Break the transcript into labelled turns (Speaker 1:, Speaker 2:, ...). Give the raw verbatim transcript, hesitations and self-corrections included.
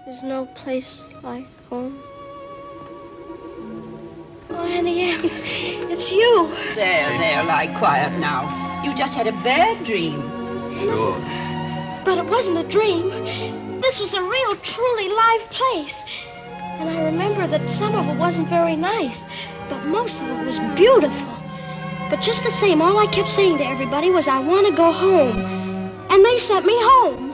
Speaker 1: There's no place like home. Oh, Annie Ann, it's you.
Speaker 2: There, there, lie quiet now. You just had a bad dream.
Speaker 3: Sure.
Speaker 1: But it wasn't a dream. This was a real, truly live place. And I remember that some of it wasn't very nice, but most of it was beautiful. But just the same, all I kept saying to everybody was, I want to go home. And they sent me home.